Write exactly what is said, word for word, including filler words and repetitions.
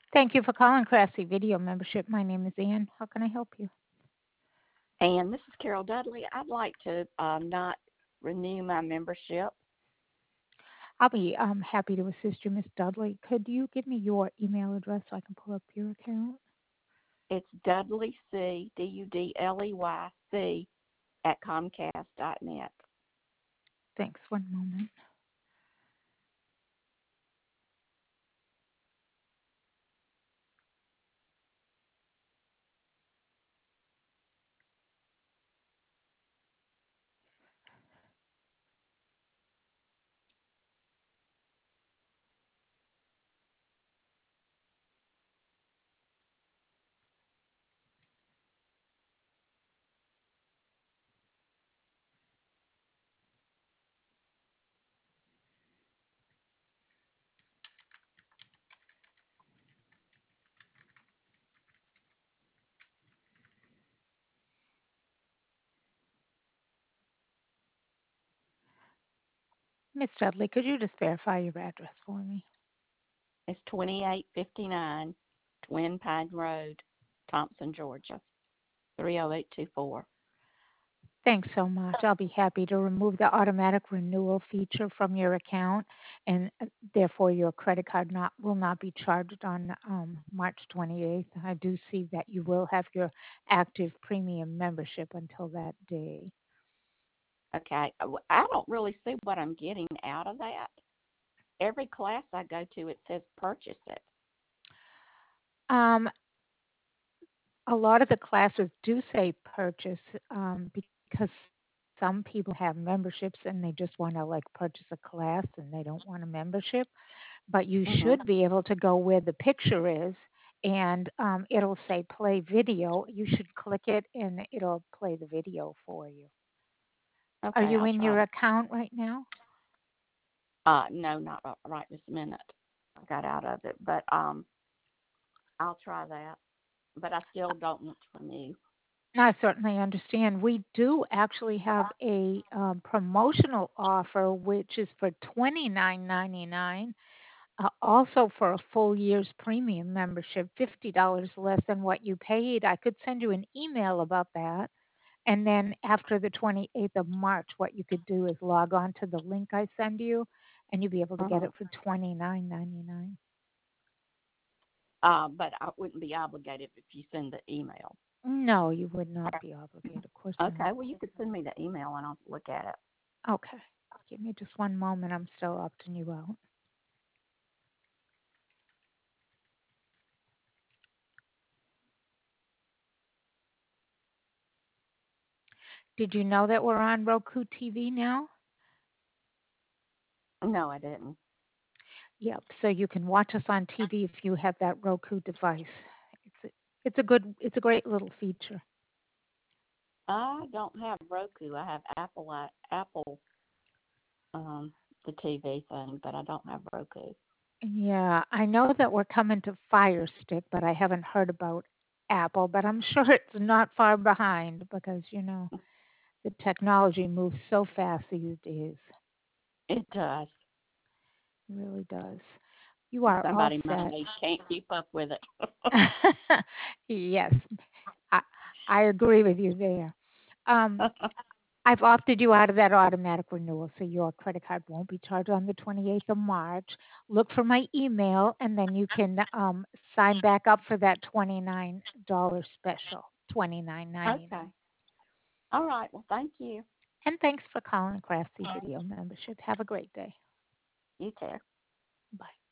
Thank you for calling Classy Video Membership. My name is Ann. How can I help you? And this is Carol Dudley. I'd like to um, not renew my membership. I'll be um, happy to assist you, Miss Dudley. Could you give me your email address so I can pull up your account? It's Dudley C, D U D L E Y C, at Comcast dot net. Thanks. One moment. Miss Dudley, could you just verify your address for me? It's twenty-eight fifty-nine Twin Pine Road, Thompson, Georgia, three oh eight two four. Thanks so much. I'll be happy to remove the automatic renewal feature from your account, and uh, therefore your credit card not will not be charged on um, March twenty-eighth. I do see that you will have your active premium membership until that day. Okay, uh, I don't really see what I'm getting out of that. Every class I go to, it says purchase it. Um, a lot of the classes do say purchase um, because some people have memberships and they just want to like purchase a class and they don't want a membership. But you hmm should be able to go where the picture is and um, it'll say play video. You should click it and it'll play the video for you. Are Okay, you I'll in try your that. account right now? Uh, no, not ri- right this minute. I got out of it, but um, I'll try that. But I still don't want to renew. I certainly understand. We do actually have a um, promotional offer, which is for twenty nine ninety nine. Uh, also, for a full year's premium membership, fifty dollars less than what you paid. I could send you an email about that. And then after the twenty-eighth of March, what you could do is log on to the link I send you, and you'll be able to get hmm it for twenty nine ninety nine. Uh, but I wouldn't be obligated if you send the email. No, you would not be obligated. Of course not. Okay, well, you could send me the email and I'll look at it. Okay. Give me just one moment. I'm still opting you out. Did you know that we're on Roku T V now? No, I didn't. Yep. So you can watch us on T V if you have that Roku device. It's a, it's a good it's a great little feature. I don't have Roku. I have Apple. I, Apple, um, the T V thing, but I don't have Roku. Yeah, I know that we're coming to Fire Stick, but I haven't heard about Apple, but I'm sure it's not far behind because, you know, the technology moves so fast these days. It does. It really does. You are all Somebody my set. age can't keep up with it. Yes, I, I agree with you there. Um, I've opted you out of that automatic renewal, so your credit card won't be charged on the twenty-eighth of March. Look for my email, and then you can um, sign back up for that twenty-nine dollars special, twenty-nine Okay. ninety-nine. All right. Well, thank you. And thanks for calling Craftsy Video Membership. Have a great day. You too. Bye.